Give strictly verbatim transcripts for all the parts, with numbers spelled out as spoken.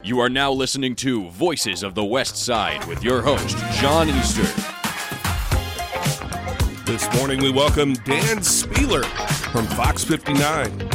You are now listening to Voices of the West Side with your host, John Easter. This morning we welcome Dan Spieler from Fox fifty-nine.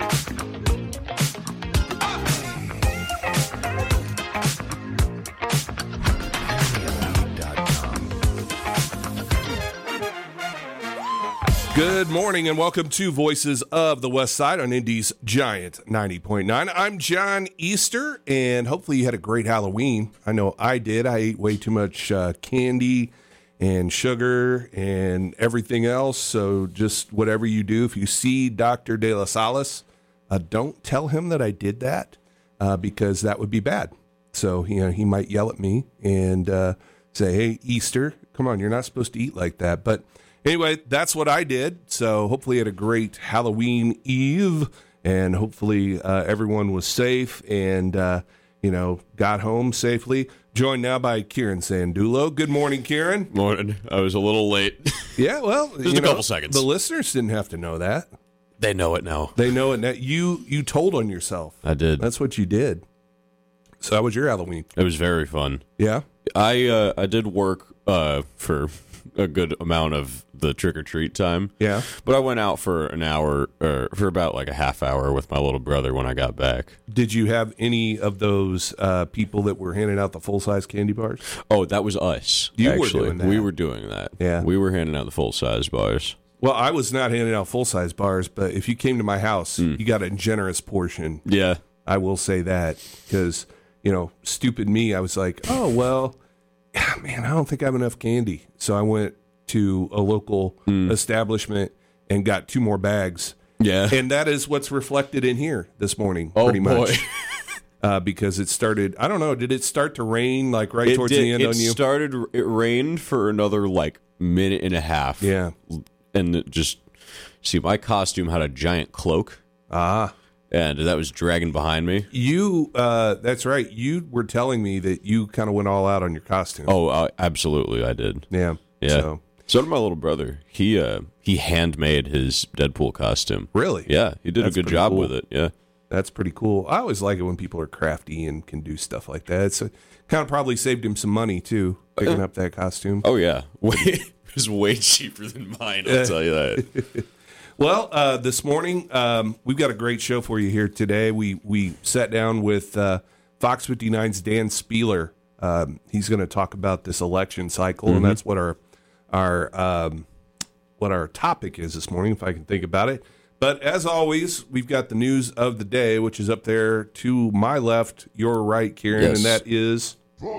Good morning and welcome to Voices of the West Side on Indy's Giant ninety point nine. I'm John Easter, and hopefully you had a great Halloween. I know I did. I ate way too much uh, candy and sugar and everything else, so just whatever you do, if you see Doctor De La Salas, uh, don't tell him that I did that uh, because that would be bad. So you know, he might yell at me and uh, say, hey, Easter, come on, you're not supposed to eat like that. But anyway, that's what I did. So hopefully you had a great Halloween Eve, and hopefully uh, everyone was safe and, uh, you know, got home safely. Joined now by Kieran Sandulo. Good morning, Kieran. Morning. I was a little late. Yeah, well, just a know, couple seconds. The listeners didn't have to know that. They know it now. They know it now. You, you told on yourself. I did. That's what you did. So how was your Halloween? It was very fun. Yeah? I uh, I did work uh, for a good amount of the trick-or-treat time. Yeah. But I went out for an hour, or for about like a half hour with my little brother when I got back. Did you have any of those uh, people that were handing out the full-size candy bars? Oh, that was us. You actually. were doing that. We were doing that. Yeah. We were handing out the full-size bars. Well, I was not handing out full-size bars, but if you came to my house, mm. you got a generous portion. Yeah. I will say that because, you know, stupid me, I was like, oh, well, man, I don't think I have enough candy. So I went to a local mm. establishment and got two more bags. Yeah. And that is what's reflected in here this morning, oh, pretty much. Boy. uh, because it started, I don't know, did it start to rain like right it towards did, the end it on you? It started, it rained for another like minute and a half. Yeah. And it just, see, my costume had a giant cloak. Ah. And that was dragging behind me. You, uh, that's right. You were telling me that you kind of went all out on your costume. Oh, uh, absolutely, I did. Yeah. Yeah. So. so did my little brother. He uh, he handmade his Deadpool costume. Really? Yeah, he did that's a good job cool. with it. Yeah. That's pretty cool. I always like it when people are crafty and can do stuff like that. It's a, kind of probably saved him some money, too, picking uh, up that costume. Oh, yeah. It was way cheaper than mine, I'll tell you that. Well, uh, this morning, um, we've got a great show for you here today. We we sat down with uh, Fox fifty-nine's Dan Spieler. Um, he's going to talk about this election cycle, mm-hmm. and that's what our our um, what our topic is this morning, if I can think about it. But as always, we've got the news of the day, which is up there to my left, your right, Kieran, yes. and that is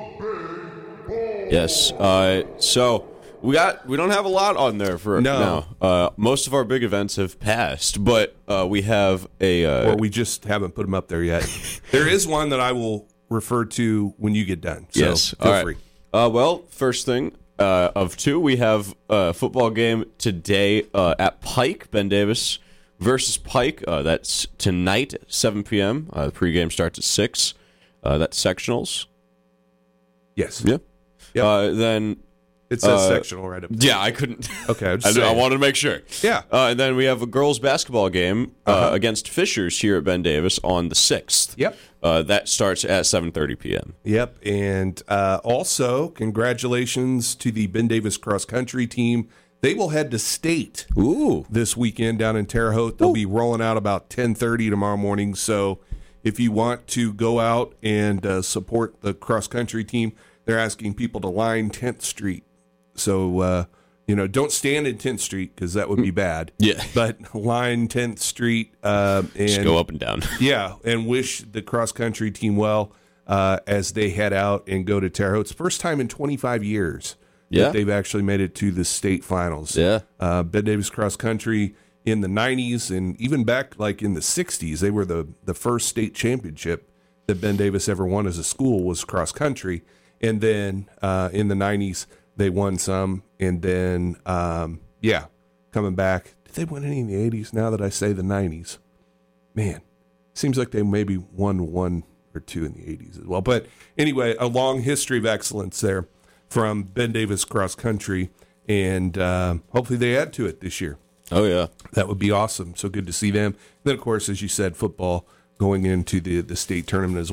yes. Uh, so. We got. We don't have a lot on there for no. now. Uh, most of our big events have passed, but uh, we have a. Uh, or we just haven't put them up there yet. There is one that I will refer to when you get done. So yes, feel all right. free. Uh, well, first thing uh, of two, we have a football game today uh, at Pike. Ben Davis versus Pike. Uh, that's tonight, seven p.m. Uh, the pregame starts at six. Uh, that's sectionals. Yes. Yeah. Yep. Uh, then. It says uh, sectional right up there. Yeah, I couldn't. Okay, I, I wanted to make sure. Yeah. Uh, and then we have a girls' basketball game uh, uh-huh. against Fishers here at Ben Davis on the sixth. Yep. Uh, that starts at seven thirty p.m. Yep. And uh, also, congratulations to the Ben Davis cross country team. They will head to state Ooh. this weekend down in Terre Haute. They'll Ooh. be rolling out about ten thirty tomorrow morning. So if you want to go out and uh, support the cross country team, they're asking people to line tenth Street. So, uh, you know, don't stand in tenth Street because that would be bad. Yeah. But line tenth Street. Uh, and Just go up and down. Yeah, and wish the cross-country team well uh, as they head out and go to Terre Haute. It's the first time in twenty-five years yeah. that they've actually made it to the state finals. Yeah. Uh, Ben Davis cross-country in the nineties and even back like in the sixties, they were the, the first state championship that Ben Davis ever won as a school was cross-country. And then uh, in the nineties, they won some, and then, um, yeah, coming back. Did they win any in the eighties now that I say the nineties? Man, seems like they maybe won one or two in the eighties as well. But anyway, a long history of excellence there from Ben Davis Cross Country, and uh, hopefully they add to it this year. Oh, yeah. That would be awesome. So good to see them. Then, of course, as you said, football going into the, the state tournament as well.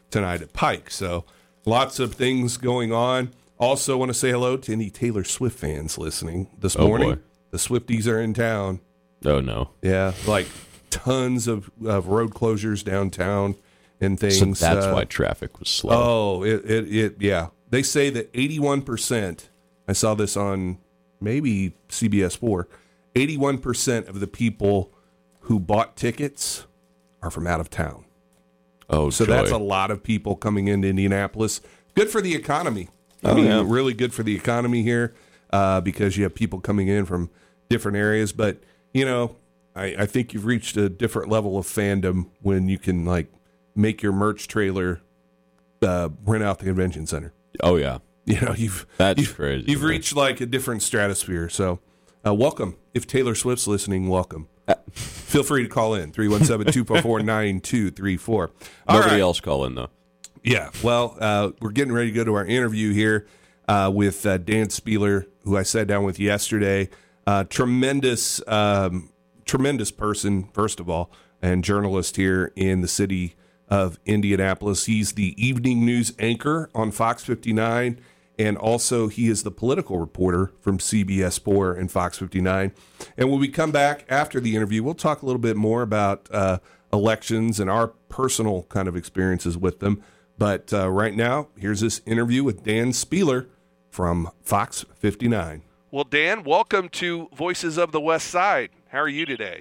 tonight at Pike. So lots of things going on. Also want to say hello to any Taylor Swift fans listening this Oh, morning. boy. The Swifties are in town. Oh, no. Yeah, like tons of, of road closures downtown and things. So that's uh, why traffic was slow. Oh, it, it, it, yeah. They say that eighty-one percent, I saw this on maybe C B S four, eighty-one percent of the people who bought tickets are from out of town. Oh, So joy. that's a lot of people coming into Indianapolis. Good for the economy. I Oh, mean, yeah. really good for the economy here uh, because you have people coming in from different areas. But, you know, I, I think you've reached a different level of fandom when you can, like, make your merch trailer uh, rent out the convention center. Oh, yeah. You know, you've That's you've, crazy, You've man. reached like a different stratosphere. So, uh, welcome. If Taylor Swift's listening, welcome. Feel free to call in three one seven, two four four, nine two three four. All Nobody right. else call in, though. Yeah. Well, uh, we're getting ready to go to our interview here uh, with uh, Dan Spieler, who I sat down with yesterday. Uh, tremendous, um, tremendous person, first of all, and journalist here in the city of Indianapolis. He's the evening news anchor on Fox fifty-nine, and also he is the political reporter from C B S four and Fox fifty-nine. And when we come back after the interview, we'll talk a little bit more about uh, elections and our personal kind of experiences with them. But uh, right now, here's this interview with Dan Spieler from Fox fifty-nine. Well, Dan, welcome to Voices of the West Side. How are you today?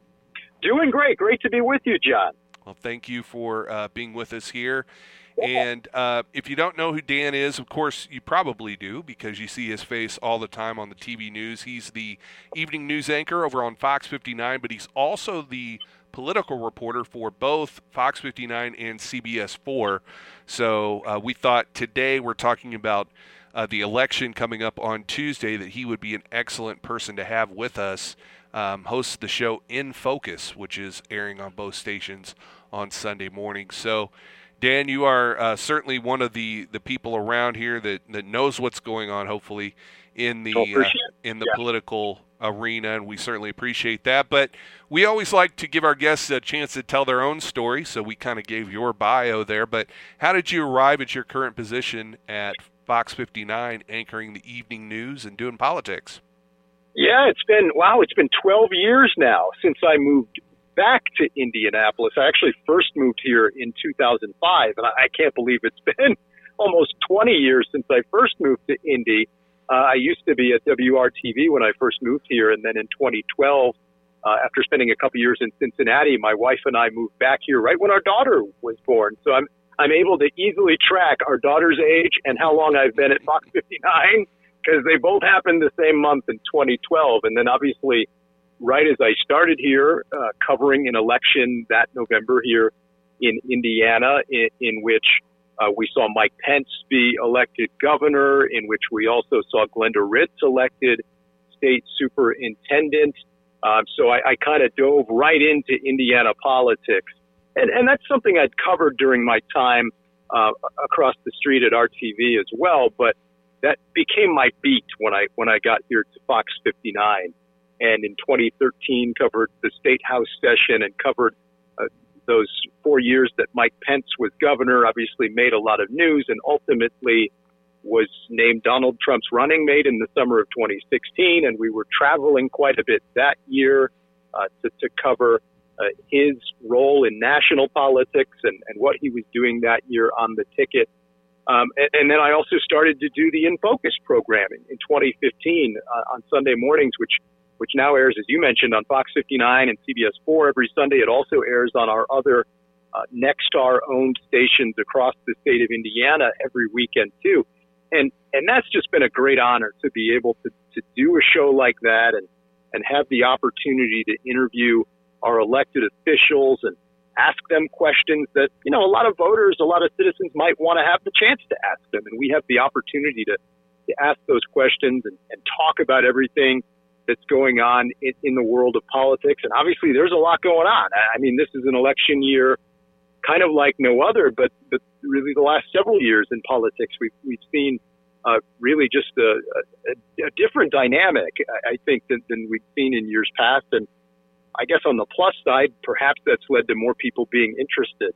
Doing great. Great to be with you, John. Well, thank you for uh, being with us here. And uh, if you don't know who Dan is, of course, you probably do because you see his face all the time on the T V news. He's the evening news anchor over on Fox fifty-nine, but he's also the political reporter for both Fox fifty-nine and C B S four. So uh, we thought today we're talking about uh, the election coming up on Tuesday that he would be an excellent person to have with us. Um, hosts the show In Focus, which is airing on both stations on Sunday morning. So, Dan, you are uh, certainly one of the, the people around here that, that knows what's going on, hopefully, in the Oh, uh, appreciate it. in the Yeah. political arena, and we certainly appreciate that. But we always like to give our guests a chance to tell their own story, so we kind of gave your bio there. But how did you arrive at your current position at Fox fifty-nine, anchoring the evening news and doing politics? Yeah, it's been, wow, it's been twelve years now since I moved back to Indianapolis. I actually first moved here in two thousand five, and I, I can't believe it's been almost twenty years since I first moved to Indy. Uh, I used to be at W R T V when I first moved here, and then in twenty twelve, uh, after spending a couple years in Cincinnati, my wife and I moved back here right when our daughter was born. So I'm I'm able to easily track our daughter's age and how long I've been at Fox fifty-nine, because they both happened the same month in twenty twelve. And then obviously, right as I started here, uh, covering an election that November here in Indiana, in, in which uh, we saw Mike Pence be elected governor, in which we also saw Glenda Ritz elected state superintendent. Um, so I, I kind of dove right into Indiana politics. And, and that's something I'd covered during my time uh, across the street at R T V as well. But that became my beat when I when I got here to Fox fifty-nine. And in twenty thirteen, covered the State House session and covered uh, those four years that Mike Pence was governor, obviously made a lot of news and ultimately was named Donald Trump's running mate in the summer of twenty sixteen. And we were traveling quite a bit that year uh, to, to cover uh, his role in national politics and, and what he was doing that year on the ticket. Um, and, and then I also started to do the In Focus program in, in twenty fifteen uh, on Sunday mornings, which which now airs, as you mentioned, on Fox fifty-nine and C B S four every Sunday. It also airs on our other uh, Nexstar-owned stations across the state of Indiana every weekend, too. And and that's just been a great honor to be able to, to do a show like that and, and have the opportunity to interview our elected officials and ask them questions that, you know, a lot of voters, a lot of citizens might want to have the chance to ask them. And we have the opportunity to, to ask those questions and, and talk about everything that's going on in, in the world of politics. And obviously there's a lot going on. I mean, this is an election year kind of like no other, but, but really the last several years in politics, we've, we've seen uh, really just a, a, a different dynamic, I think, than, than we've seen in years past. And I guess on the plus side, perhaps that's led to more people being interested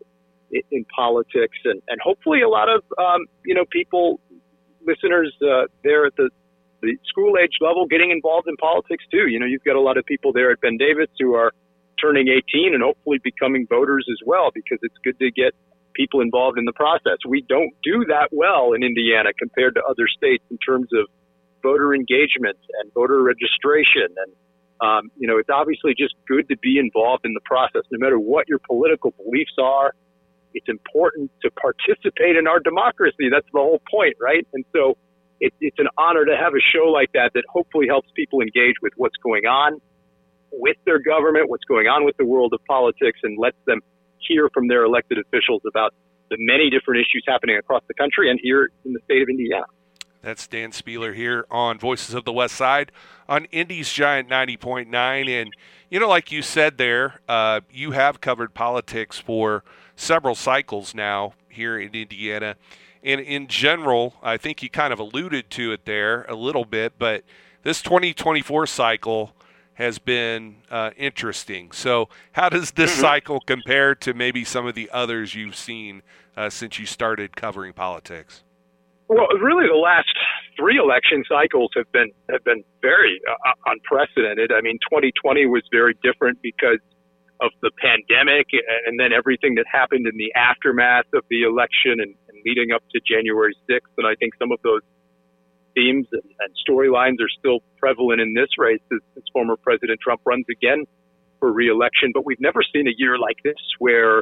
in, in politics, and, and hopefully a lot of um, you know people, listeners uh, there at the the school age level getting involved in politics too. You know, you've got a lot of people there at Ben Davis who are turning eighteen and hopefully becoming voters as well, because it's good to get people involved in the process. We don't do that well in Indiana compared to other states in terms of voter engagement and voter registration. And, um, you know, it's obviously just good to be involved in the process. No matter what your political beliefs are, it's important to participate in our democracy. That's the whole point, right? And so it, it's an honor to have a show like that that hopefully helps people engage with what's going on with their government, what's going on with the world of politics, and lets them hear from their elected officials about the many different issues happening across the country and here in the state of Indiana. That's Dan Spieler here on Voices of the West Side on Indy's Giant ninety point nine. And, you know, like you said there, uh, you have covered politics for several cycles now here in Indiana. And in general, I think you kind of alluded to it there a little bit, but this twenty twenty-four cycle has been uh, interesting. So how does this mm-hmm. cycle compare to maybe some of the others you've seen uh, since you started covering politics? Well, really, the last three election cycles have been have been very uh, unprecedented. I mean, twenty twenty was very different because of the pandemic and then everything that happened in the aftermath of the election and, and leading up to January sixth. And I think some of those themes and, and storylines are still prevalent in this race as, as former President Trump runs again for re-election. But we've never seen a year like this where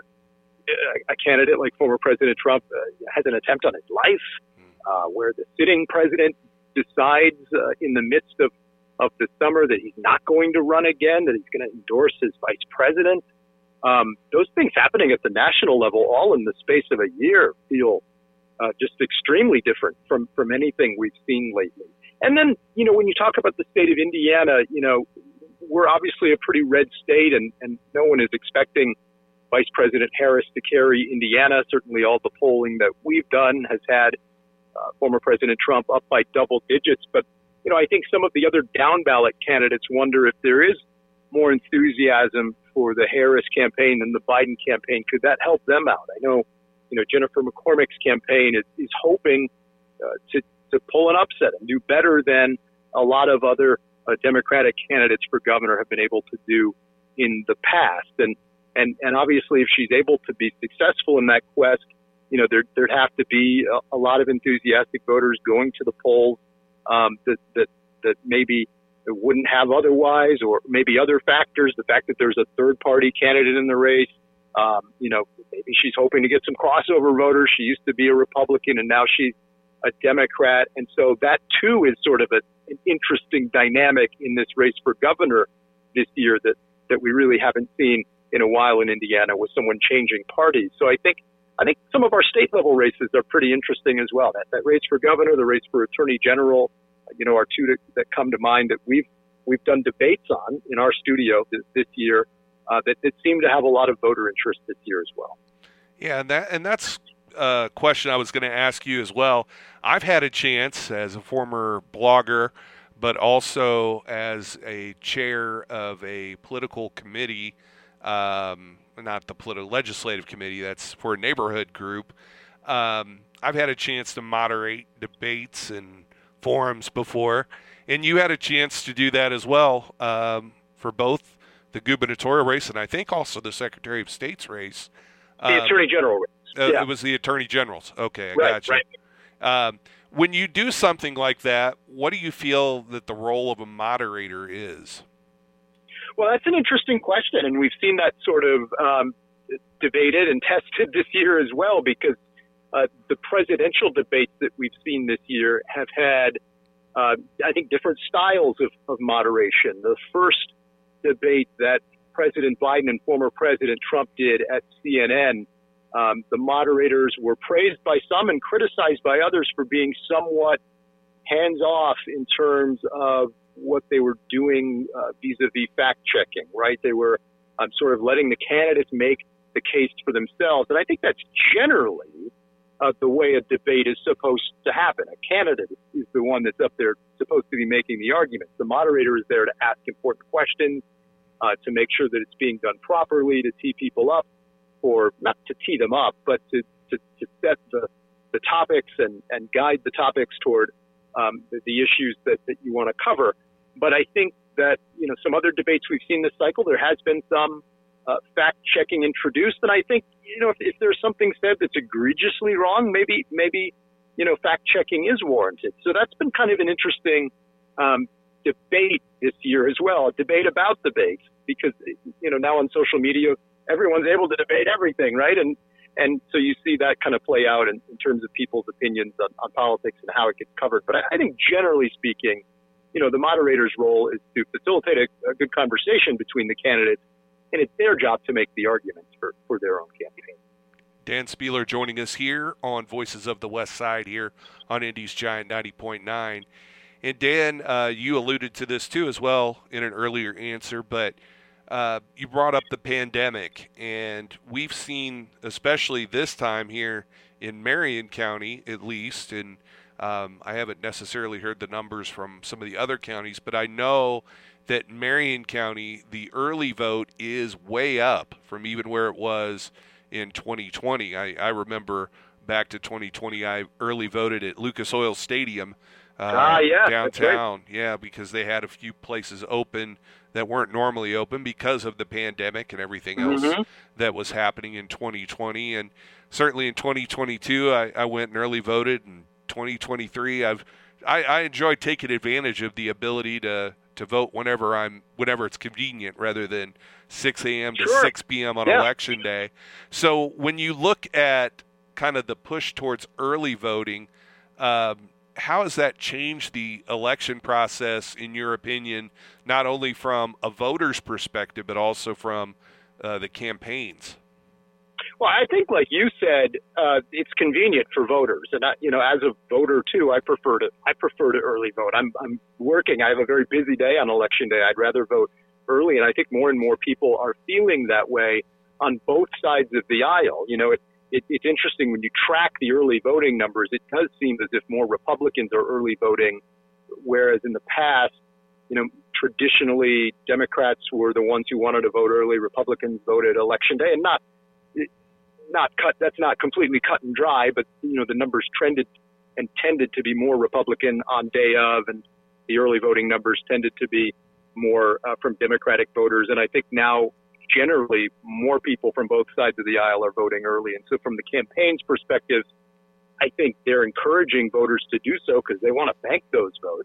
a candidate like former President Trump uh, has an attempt on his life, uh, where the sitting president decides uh, in the midst of, of the summer that he's not going to run again, that he's going to endorse his vice president. Um, those things happening at the national level all in the space of a year feel Uh, just extremely different from, from anything we've seen lately. And then, you know, when you talk about the state of Indiana, you know, we're obviously a pretty red state, and, and no one is expecting Vice President Harris to carry Indiana. Certainly all the polling that we've done has had uh, former President Trump up by double digits. But, you know, I think some of the other down ballot candidates wonder if there is more enthusiasm for the Harris campaign than the Biden campaign. Could that help them out? I know You know, Jennifer McCormick's campaign is, is hoping uh, to, to pull an upset and do better than a lot of other uh, Democratic candidates for governor have been able to do in the past. And, and, and obviously, if she's able to be successful in that quest, you know, there, there'd have to be a, a lot of enthusiastic voters going to the polls um, that, that, that maybe wouldn't have otherwise, or maybe other factors, the fact that there's a third-party candidate in the race. Um, you know, maybe she's hoping to get some crossover voters. She used to be a Republican and now she's a Democrat. And so that too is sort of a, an interesting dynamic in this race for governor this year that, that we really haven't seen in a while in Indiana, with someone changing parties. So I think, I think some of our state level races are pretty interesting as well. That, that race for governor, the race for attorney general, you know, are two that, that come to mind that we've, we've done debates on in our studio this, this year. Uh, that, that seem to have a lot of voter interest this year as well. Yeah, and that and that's a question I was going to ask you as well. I've had a chance as a former blogger, but also as a chair of a political committee, um, not the political legislative committee, that's for a neighborhood group. Um, I've had a chance to moderate debates and forums before, and you had a chance to do that as well um, for both the gubernatorial race and I think also the Secretary of State's race. The um, Attorney General race. Uh, yeah. It was the Attorney General's. Okay, I right, got you. Right. Um, when you do something like that, what do you feel that the role of a moderator is? Well, that's an interesting question, and we've seen that sort of um, debated and tested this year as well, because uh, the presidential debates that we've seen this year have had, uh, I think, different styles of, of moderation. The first debate that President Biden and former President Trump did at C N N, um, the moderators were praised by some and criticized by others for being somewhat hands-off in terms of what they were doing uh, vis-a-vis fact-checking, right? They were um, sort of letting the candidates make the case for themselves. And I think that's generally uh, the way a debate is supposed to happen. A candidate is the one that's up there supposed to be making the arguments. The moderator is there to ask important questions, uh, to make sure that it's being done properly, to tee people up. for not to tee them up, but to, to, to set the, the topics and, and guide the topics toward um, the, the issues that, that you want to cover. But I think that, you know, some other debates we've seen this cycle, there has been some uh, fact-checking introduced. And I think, you know, if, if there's something said that's egregiously wrong, maybe, maybe, you know, fact-checking is warranted. So that's been kind of an interesting um, debate this year as well, a debate about debates, because, you know, now on social media, everyone's able to debate everything, right? And and so you see that kind of play out in, in terms of people's opinions on, on politics and how it gets covered. But I, I think generally speaking, you know, the moderator's role is to facilitate a, a good conversation between the candidates, and it's their job to make the arguments for, for their own campaign. Dan Spieler joining us here on Voices of the West Side here on Indy's Giant ninety point nine. And Dan, uh, you alluded to this too as well in an earlier answer, but uh, you brought up the pandemic, and we've seen, especially this time here in Marion County at least, and um, I haven't necessarily heard the numbers from some of the other counties, but I know that in Marion County, the early vote is way up from even where it was in twenty twenty. I, I remember back to twenty twenty, I early voted at Lucas Oil Stadium uh, ah, yeah, downtown. Yeah, because they had a few places open that weren't normally open because of the pandemic and everything else mm-hmm. that was happening in twenty twenty. And certainly in twenty twenty-two, I, I went and early voted. And twenty twenty-three, I've I, I enjoy taking advantage of the ability to to vote whenever I'm whenever it's convenient, rather than six a.m. to sure. six p.m. on yeah. election day. So when you look at kind of the push towards early voting, um, how has that changed the election process, in your opinion, not only from a voter's perspective, but also from uh, the campaigns? Well, I think, like you said, uh, it's convenient for voters, and I, you know, as a voter too, I prefer to I prefer to early vote. I'm I'm working. I have a very busy day on election day. I'd rather vote early, and I think more and more people are feeling that way on both sides of the aisle. You know, it, it, it's interesting when you track the early voting numbers. It does seem as if more Republicans are early voting, whereas in the past, you know, traditionally Democrats were the ones who wanted to vote early. Republicans voted election day, and not. Not cut. That's not completely cut and dry, but you know the numbers trended and tended to be more Republican on day of, and the early voting numbers tended to be more uh, from Democratic voters. And I think now generally more people from both sides of the aisle are voting early. And so from the campaign's perspective, I think they're encouraging voters to do so because they want to bank those votes.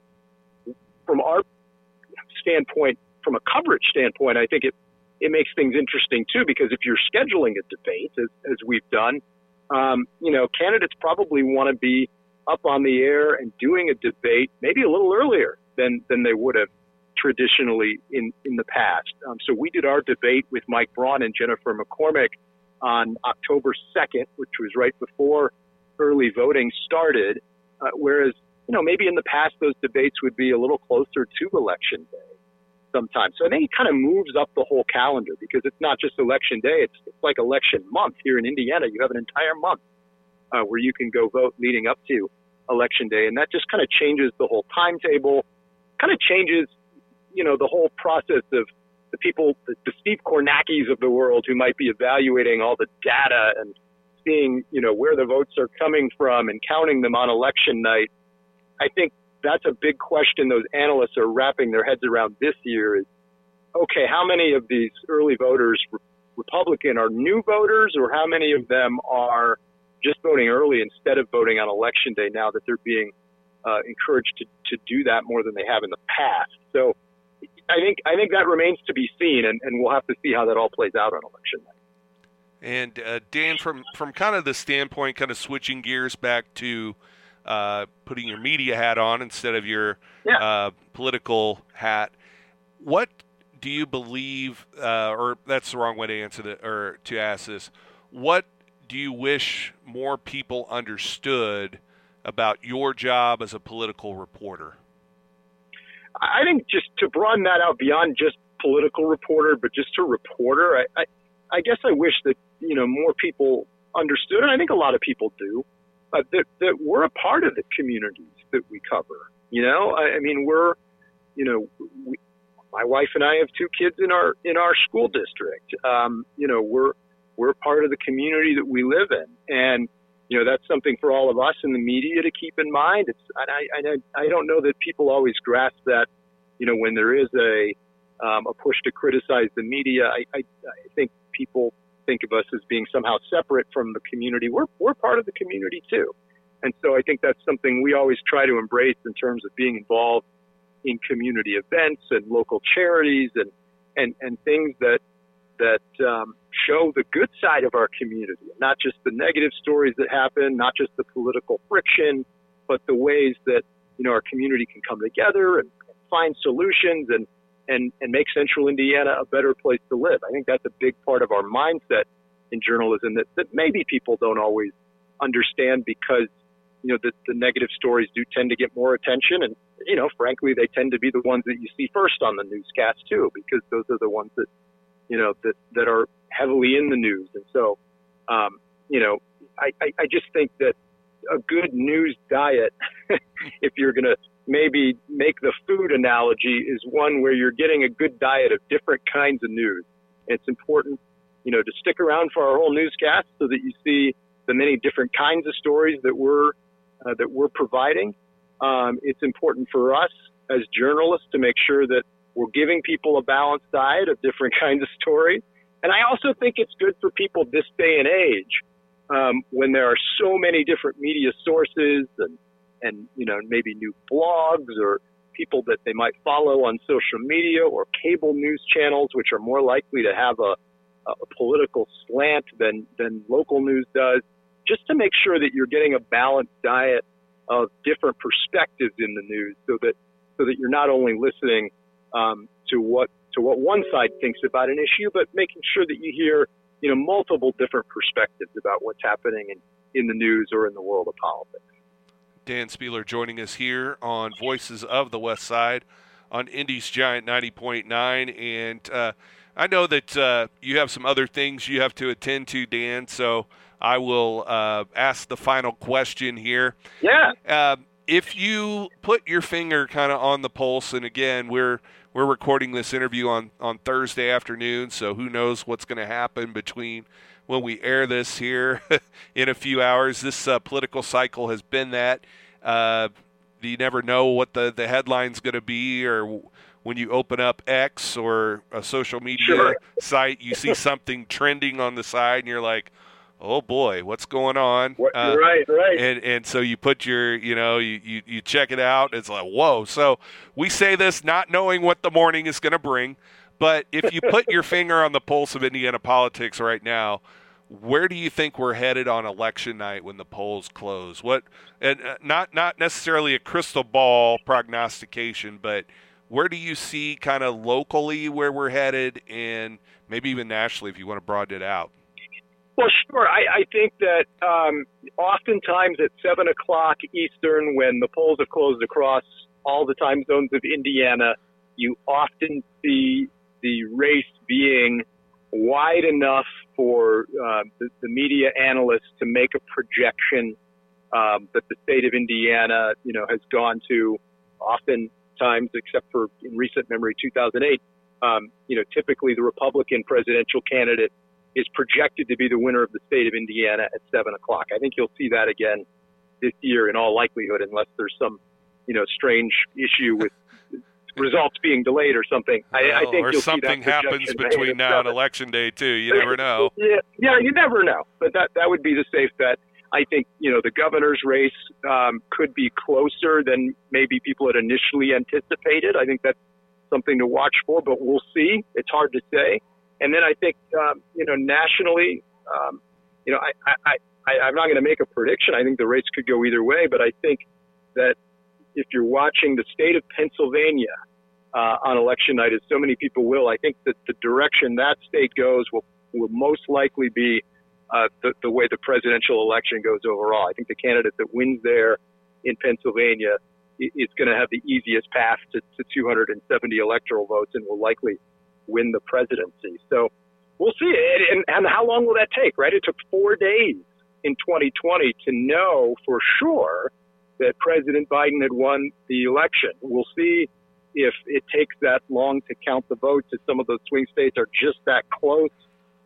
From our standpoint, from a coverage standpoint, I think it. It makes things interesting, too, because if you're scheduling a debate, as, as we've done, um, you know, candidates probably want to be up on the air and doing a debate maybe a little earlier than, than they would have traditionally in, in the past. Um, so we did our debate with Mike Braun and Jennifer McCormick on October second, which was right before early voting started, uh, whereas, you know, maybe in the past those debates would be a little closer to Election Day. Sometimes. So I think it kind of moves up the whole calendar because it's not just election day. It's, it's like election month here in Indiana. You have an entire month uh, where you can go vote leading up to election day. And that just kind of changes the whole timetable, kind of changes, you know, the whole process of the people, the, the Steve Kornackis of the world who might be evaluating all the data and seeing, you know, where the votes are coming from and counting them on election night. I think that's a big question those analysts are wrapping their heads around this year is, okay, how many of these early voters, Republican, are new voters, or how many of them are just voting early instead of voting on election day now that they're being uh, encouraged to, to do that more than they have in the past? So I think I think that remains to be seen, and, and we'll have to see how that all plays out on election night. And uh, Dan, from, from kind of the standpoint, kind of switching gears back to Uh, putting your media hat on instead of your yeah. uh, political hat. What do you believe, uh, or that's the wrong way to answer that, or to ask this, what do you wish more people understood about your job as a political reporter? I think just to broaden that out beyond just political reporter, but just to reporter, I, I, I guess I wish that, you know, more people understood, and I think a lot of people do, Uh, that, that we're a part of the communities that we cover. You know, I, I mean, we're, you know, we, my wife and I have two kids in our in our school district. Um, you know, we're we're part of the community that we live in. And, you know, that's something for all of us in the media to keep in mind. It's, and I, I, I don't know that people always grasp that, you know, when there is a, um, a push to criticize the media. I, I, I think people think of us as being somehow separate from the community. We're, we're part of the community too. And so I think that's something we always try to embrace in terms of being involved in community events and local charities and, and, and things that, that um, show the good side of our community, not just the negative stories that happen, not just the political friction, but the ways that, you know, our community can come together and, and find solutions and, and, and make Central Indiana a better place to live. I think that's a big part of our mindset in journalism that, that maybe people don't always understand because, you know, the, the negative stories do tend to get more attention. And, you know, frankly, they tend to be the ones that you see first on the newscast too, because those are the ones that, you know, that, that are heavily in the news. And so, um, you know, I, I, I just think that a good news diet, if you're going to maybe make the food analogy, is one where you're getting a good diet of different kinds of news. And it's important, you know, to stick around for our whole newscast so that you see the many different kinds of stories that we're, uh, that we're providing. Um, it's important for us as journalists to make sure that we're giving people a balanced diet of different kinds of stories. And I also think it's good for people this day and age, um, when there are so many different media sources and, and, you know, maybe new blogs or people that they might follow on social media or cable news channels, which are more likely to have a, a political slant than, than local news does, just to make sure that you're getting a balanced diet of different perspectives in the news so that, so that you're not only listening um, to what to what one side thinks about an issue, but making sure that you hear, you know, multiple different perspectives about what's happening in, in the news or in the world of politics. Dan Spieler joining us here on Voices of the West Side on Indy's Giant ninety point nine. And uh, I know that uh, you have some other things you have to attend to, Dan, so I will uh, ask the final question here. Yeah. Uh, if you put your finger kind of on the pulse, and again, we're we're recording this interview on, on Thursday afternoon, so who knows what's going to happen between when we air this here in a few hours. This uh, political cycle has been that. Uh, you never know what the, the headline's going to be, or when you open up X or a social media Sure. site, you see something trending on the side, and you're like, oh boy, what's going on? What, Uh, right, right. And and so you put your, you know, you, you, you check it out. It's like, whoa. So we say this not knowing what the morning is going to bring. But if you put your finger on the pulse of Indiana politics right now, where do you think we're headed on election night when the polls close? What, and uh, not not necessarily a crystal ball prognostication, but where do you see kind of locally where we're headed, and maybe even nationally if you want to broaden it out? Well, sure. I, I think that um, oftentimes at seven o'clock Eastern, when the polls have closed across all the time zones of Indiana, you often see the race being wide enough for uh, the, the media analysts to make a projection um, that the state of Indiana, you know, has gone to oftentimes, except for in recent memory, two thousand eight, um, you know, typically the Republican presidential candidate is projected to be the winner of the state of Indiana at seven o'clock. I think you'll see that again this year in all likelihood, unless there's some, you know, strange issue with results being delayed or something. Well, I, I think or you'll something see that happens projection between made at now and seven. election day too. You never know. Yeah, yeah, you never know. But that that would be the safe bet. I think, you know, the governor's race um, could be closer than maybe people had initially anticipated. I think that's something to watch for, but we'll see. It's hard to say. And then I think, um, you know, nationally, um, you know, I, I, I, I'm not going to make a prediction. I think the race could go either way, but I think that if you're watching the state of Pennsylvania uh, on election night, as so many people will, I think that the direction that state goes will, will most likely be uh, the, the way the presidential election goes overall. I think the candidate that wins there in Pennsylvania is going to have the easiest path to, to two hundred seventy electoral votes and will likely win the presidency. So we'll see. And, and how long will that take, right? It took four days in twenty twenty to know for sure that President Biden had won the election. We'll see if it takes that long to count the votes, if some of those swing states are just that close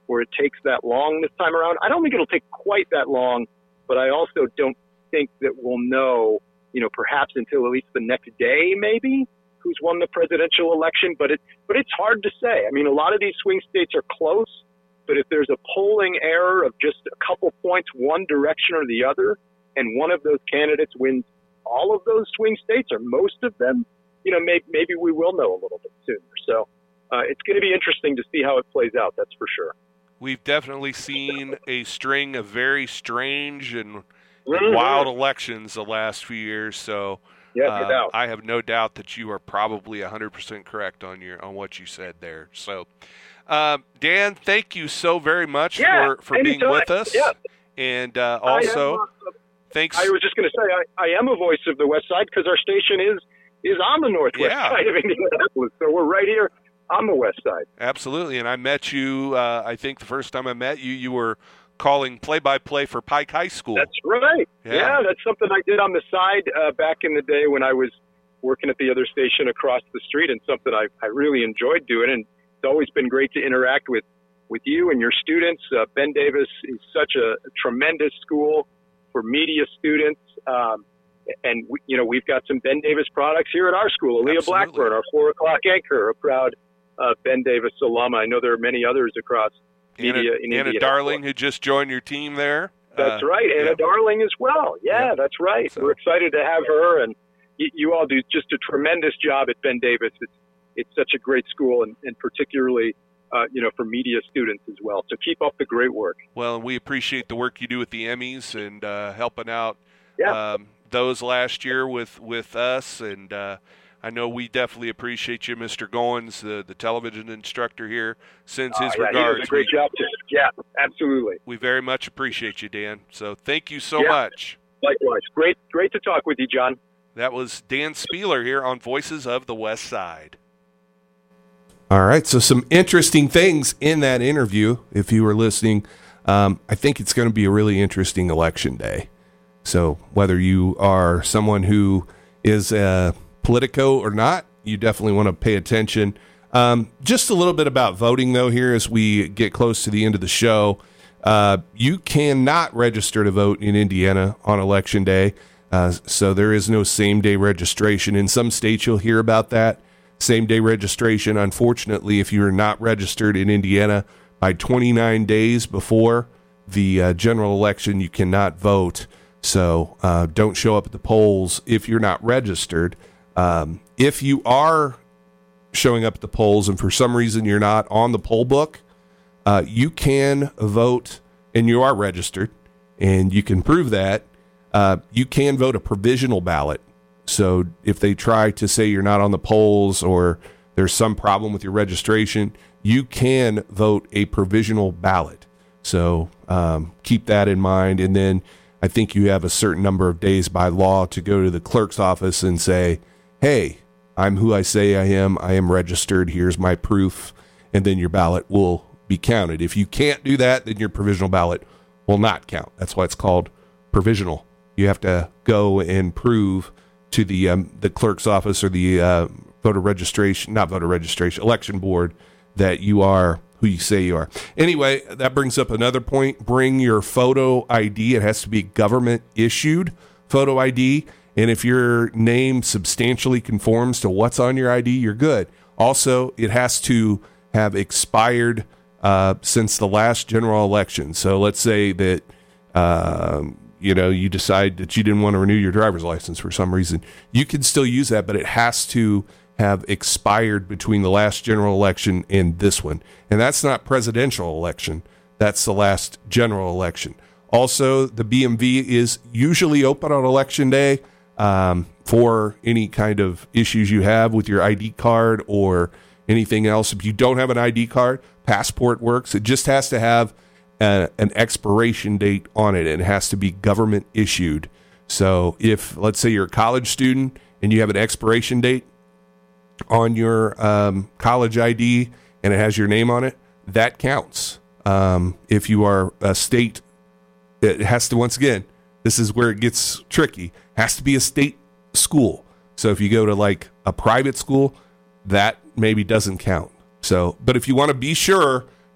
where it takes that long this time around. I don't think it'll take quite that long, but I also don't think that we'll know, you know, perhaps until at least the next day, maybe, who's won the presidential election. But it, but it's hard to say. I mean, a lot of these swing states are close, but if there's a polling error of just a couple points, one direction or the other, and one of those candidates wins all of those swing states or most of them, you know, maybe, maybe we will know a little bit sooner. So uh, it's going to be interesting to see how it plays out. That's for sure. We've definitely seen a string of very strange and, mm-hmm. and wild elections the last few years. So yeah, uh, no doubt. I have no doubt that you are probably one hundred percent correct on your on what you said there. So, um, Dan, thank you so very much yeah, for, for being with us. Yeah. And uh, also, am, uh, thanks. I was just going to say I, I am a voice of the West Side because our station is is on the northwest yeah. side of Indianapolis. So we're right here on the west side. Absolutely. And I met you, uh, I think the first time I met you, you were calling play-by-play for Pike High School. That's right. Yeah, yeah that's something I did on the side uh, back in the day when I was working at the other station across the street, and something I, I really enjoyed doing. And it's always been great to interact with, with you and your students. Uh, Ben Davis is such a, a tremendous school for media students. Um, and, we, you know, we've got some Ben Davis products here at our school. Aaliyah Absolutely. Blackburn, our four o'clock anchor, a proud uh, Ben Davis alum. I know there are many others across Anna, media in Anna Darling, who just joined your team there. That's uh, right. Anna yeah. Darling as well. Yeah, yeah. that's right. So. We're excited to have her, and you, you all do just a tremendous job at Ben Davis. It's it's such a great school, and, and particularly, uh, you know, for media students as well. So keep up the great work. Well, and we appreciate the work you do with the Emmys and uh, helping out yeah. um, those last year with, with us. And uh, I know we definitely appreciate you, Mister Goins, the, the television instructor here. Sends his uh, yeah, regards. He does a great we, job too. Yeah, absolutely. We very much appreciate you, Dan. So thank you so yeah. much. Likewise. Great, great to talk with you, John. That was Dan Spieler here on Voices of the West Side. All right, so some interesting things in that interview. If you were listening, um, I think it's going to be a really interesting election day. So whether you are someone who is a Politico or not, you definitely want to pay attention. Um, just a little bit about voting, though, here as we get close to the end of the show. Uh, you cannot register to vote in Indiana on Election Day, uh, so there is no same-day registration. In some states, you'll hear about that. Same-day registration, unfortunately, if you are not registered in Indiana by twenty-nine days before the uh, general election, you cannot vote. So uh, don't show up at the polls if you're not registered. Um, if you are showing up at the polls and for some reason you're not on the poll book, uh, you can vote, and you are registered, and you can prove that. Uh, you can vote a provisional ballot. So if they try to say you're not on the polls or there's some problem with your registration, you can vote a provisional ballot. So um, keep that in mind. And then I think you have a certain number of days by law to go to the clerk's office and say, hey, I'm who I say I am. I am registered. Here's my proof. And then your ballot will be counted. If you can't do that, then your provisional ballot will not count. That's why it's called provisional. You have to go and prove to the um, the clerk's office or the uh, voter registration, not voter registration, election board, that you are who you say you are. Anyway, that brings up another point. Bring your photo I D. It has to be government issued photo I D. And if your name substantially conforms to what's on your I D, you're good. Also, it has to have expired uh, since the last general election. So let's say that um, you know you decide that you didn't want to renew your driver's license for some reason. You can still use that, but it has to have expired between the last general election and this one. And that's not presidential election. That's the last general election. Also, the B M V is usually open on Election Day um, for any kind of issues you have with your I D card or anything else. If you don't have an I D card, passport works. It just has to have a, an expiration date on it, and it has to be government issued. So if, let's say, you're a college student and you have an expiration date on your um, college I D and it has your name on it, that counts. Um, if you are a state, it has to, once again, this is where it gets tricky, has to be a state school. So if you go to like a private school, that maybe doesn't count. So, but if you want to be sure,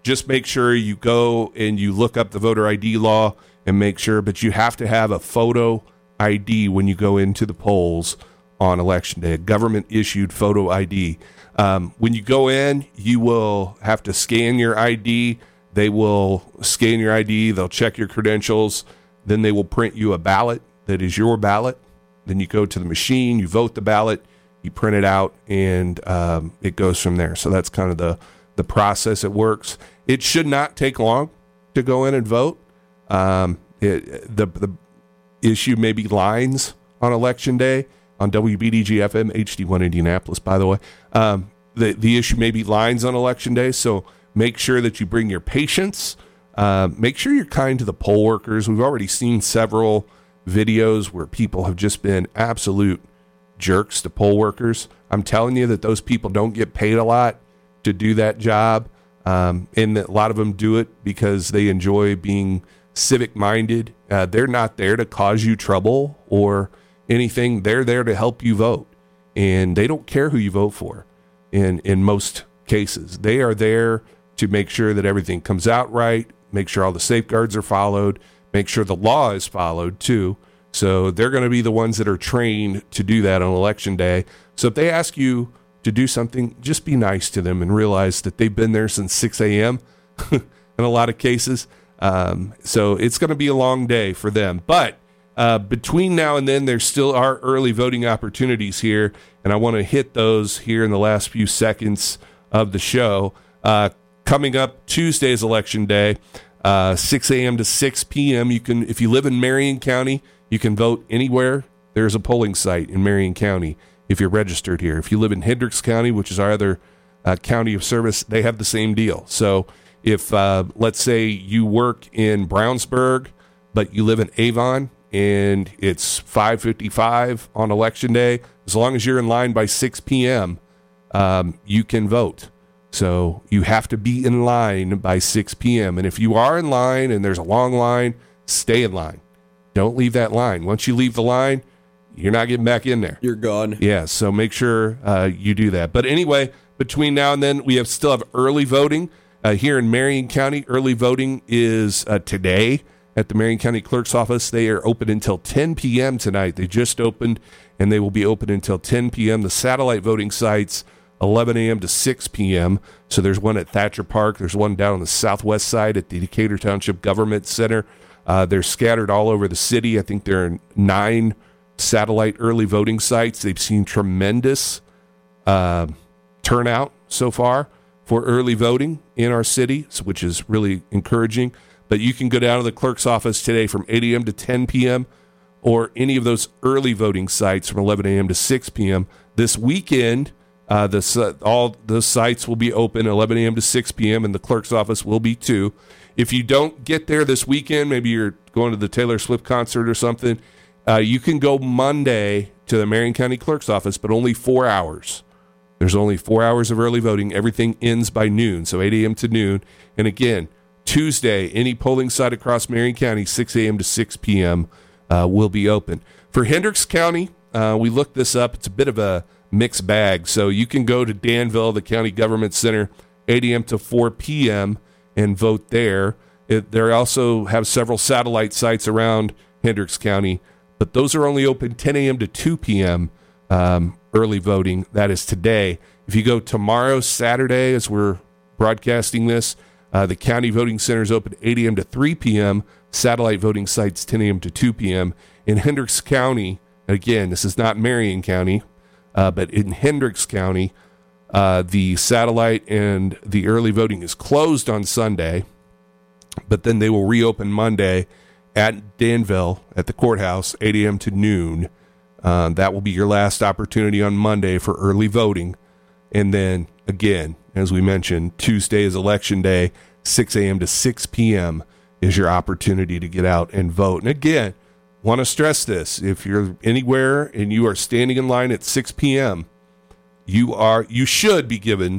just make sure you go and you look up the voter I D law and make sure, but you have to have a photo I D when you go into the polls on election day, a government issued photo I D. Um, when you go in, you will have to scan your I D. They will scan your I D. They'll check your credentials. Then they will print you a ballot that is your ballot. Then you go to the machine, you vote the ballot, you print it out, and um, it goes from there. So that's kind of the, the process it works. It should not take long to go in and vote. Um, it, the, the issue may be lines on election day on W B D G F M, H D one Indianapolis, by the way. Um, the, the issue may be lines on election day, so make sure that you bring your patience. Uh, make sure you're kind to the poll workers. We've already seen several videos where people have just been absolute jerks to poll workers. I'm telling you that those people don't get paid a lot to do that job, um, and that a lot of them do it because they enjoy being civic-minded. Uh, they're not there to cause you trouble or anything. They're there to help you vote, and they don't care who you vote for in, in most cases. They are there to make sure that everything comes out right, make sure all the safeguards are followed, make sure the law is followed too. So they're going to be the ones that are trained to do that on election day. So if they ask you to do something, just be nice to them and realize that they've been there since six a.m. in a lot of cases. Um, so it's going to be a long day for them. But uh, between now and then, there still are early voting opportunities here, and I want to hit those here in the last few seconds of the show. Uh, coming up Tuesday's election day, uh, six a.m. to six p.m. You can, if you live in Marion County, you can vote anywhere. There's a polling site in Marion County if you're registered here. If you live in Hendricks County, which is our other uh, county of service, they have the same deal. So if, uh, let's say you work in Brownsburg, but you live in Avon and it's five fifty-five on election day, as long as you're in line by six p.m., um, you can vote. So you have to be in line by six p.m. And if you are in line and there's a long line, stay in line. Don't leave that line. Once you leave the line, you're not getting back in there. You're gone. Yeah, so make sure uh, you do that. But anyway, between now and then, we have still have early voting. Uh, here in Marion County, early voting is uh, today at the Marion County Clerk's Office. They are open until ten p.m. tonight. They just opened, and they will be open until ten p.m. The satellite voting sites, eleven a.m. to six p.m. So there's one at Thatcher Park. There's one down on the southwest side at the Decatur Township Government Center. Uh, they're scattered all over the city. I think there are nine satellite early voting sites. They've seen tremendous uh, turnout so far for early voting in our city, which is really encouraging. But you can go down to the clerk's office today from eight a.m. to ten p.m. or any of those early voting sites from eleven a.m. to six p.m. This weekend, uh, the, all the sites will be open eleven a.m. to six p.m. and the clerk's office will be too. If you don't get there this weekend, maybe you're going to the Taylor Swift concert or something, uh, you can go Monday to the Marion County Clerk's Office, but only four hours. There's only four hours of early voting. Everything ends by noon, so eight a.m. to noon. And again, Tuesday, any polling site across Marion County, six a.m. to six p.m. Uh, will be open. For Hendricks County, uh, we looked this up. It's a bit of a mixed bag. So you can go to Danville, the county government center, eight a.m. to four p.m., and vote there. It, they also have several satellite sites around Hendricks County, but those are only open ten a.m. to two p.m. Um, early voting. That is today. If you go tomorrow, Saturday, as we're broadcasting this, uh, the county voting center is open eight a.m. to three p.m. Satellite voting sites ten a.m. to two p.m. In Hendricks County, again, this is not Marion County, uh, but in Hendricks County, Uh, the satellite and the early voting is closed on Sunday, but then they will reopen Monday at Danville at the courthouse, eight a.m. to noon. Uh, that will be your last opportunity on Monday for early voting. And then, again, as we mentioned, Tuesday is Election Day, six a.m. to six p.m. is your opportunity to get out and vote. And again, want to stress this. If you're anywhere and you are standing in line at six p.m., You are, you should be given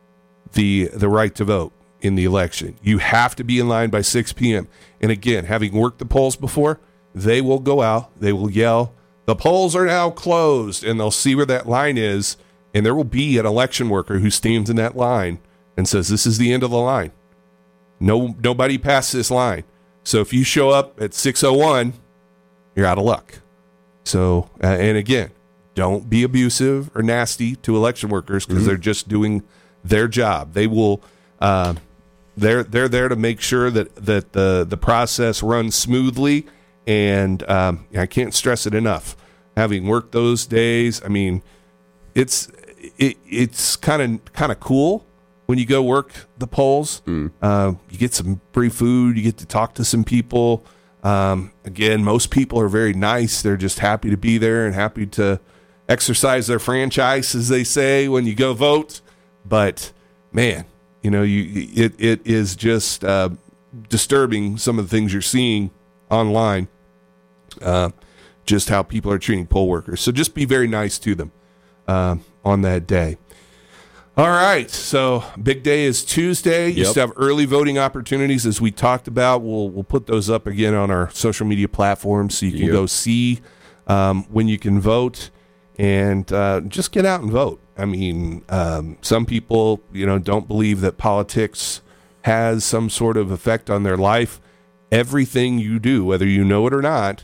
the the right to vote in the election. You have to be in line by six p.m. And again, having worked the polls before, they will go out, they will yell, "The polls are now closed," and they'll see where that line is, and there will be an election worker who stands in that line and says, "This is the end of the line. No, nobody passed this line. So if you show up at six oh one, you're out of luck. So, uh, and again, don't be abusive or nasty to election workers because mm-hmm. they're just doing their job. They will, uh, they're they're there to make sure that that the the process runs smoothly. And um, I can't stress it enough. Having worked those days, I mean, it's it, it's kind of kind of cool when you go work the polls. Mm. Uh, you get some free food. You get to talk to some people. Um, again, most people are very nice. They're just happy to be there and happy to exercise their franchise, as they say, when you go vote. But man, you know, you it it is just uh, disturbing some of the things you're seeing online. Uh, just how people are treating poll workers. So just be very nice to them uh, on that day. All right, so big day is Tuesday. You yep. still have early voting opportunities, as we talked about. We'll we'll put those up again on our social media platforms so you can yep. go see um, when you can vote and uh, just get out and vote. I mean, um, some people, you know, don't believe that politics has some sort of effect on their life. Everything you do, whether you know it or not,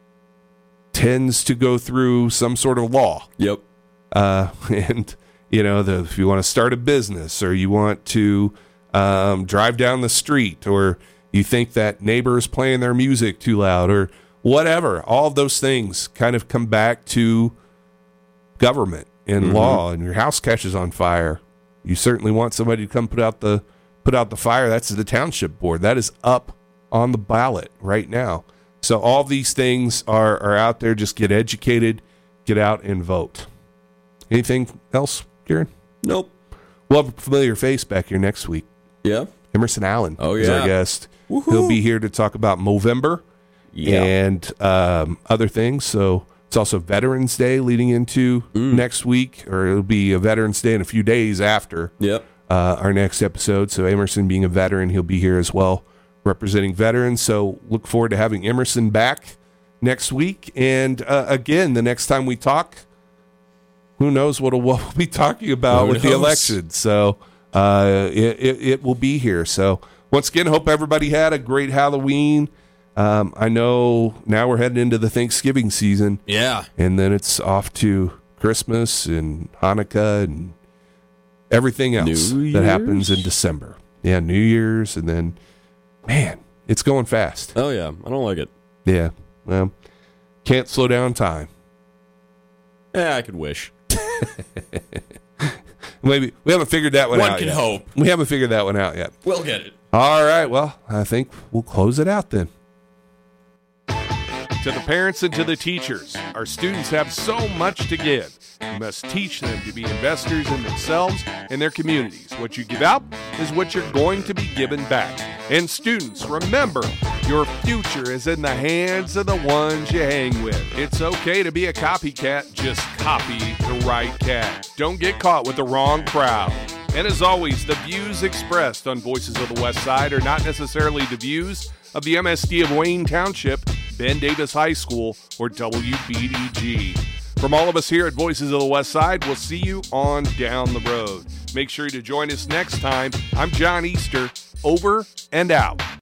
tends to go through some sort of law. Yep. Uh, and, you know, the, if you want to start a business or you want to um, drive down the street or you think that neighbor is playing their music too loud or whatever, all of those things kind of come back to government and mm-hmm. law. And your house catches on fire, you certainly want somebody to come put out the put out the fire. That's the township board. That is up on the ballot right now. So all these things are, are out there. Just get educated, get out and vote. Anything else, Kieran? Nope. We'll have a familiar face back here next week. Yeah. Emerson Allen oh, yeah. is our guest. Woo-hoo. He'll be here to talk about Movember yeah. and um, other things. So it's also Veterans Day leading into mm. next week, or it'll be a Veterans Day in a few days after yep. uh, our next episode. So Emerson being a veteran, he'll be here as well, representing veterans. So look forward to having Emerson back next week. And uh, again, the next time we talk, who knows what we'll be talking about who with knows? the election. So uh, it, it, it will be here. So once again, hope everybody had a great Halloween. Um, I know now we're heading into the Thanksgiving season. Yeah. And then it's off to Christmas and Hanukkah and everything else New that Year's? happens in December. Yeah, New Year's, and then man, it's going fast. Oh, yeah. I don't like it. Yeah. Well, can't slow down time. Yeah, I could wish. Maybe we haven't figured that one, one out can yet. hope. We haven't figured that one out yet. We'll get it. All right. Well, I think we'll close it out then. To the parents and to the teachers, our students have so much to give. You must teach them to be investors in themselves and their communities. What you give out is what you're going to be given back. And students, remember, your future is in the hands of the ones you hang with. It's okay to be a copycat, just copy the right cat. Don't get caught with the wrong crowd. And as always, the views expressed on Voices of the West Side are not necessarily the views of the M S D of Wayne Township, Ben Davis High School, or W B D G. From all of us here at Voices of the West Side, we'll see you on down the road. Make sure to join us next time. I'm John Easter, over and out.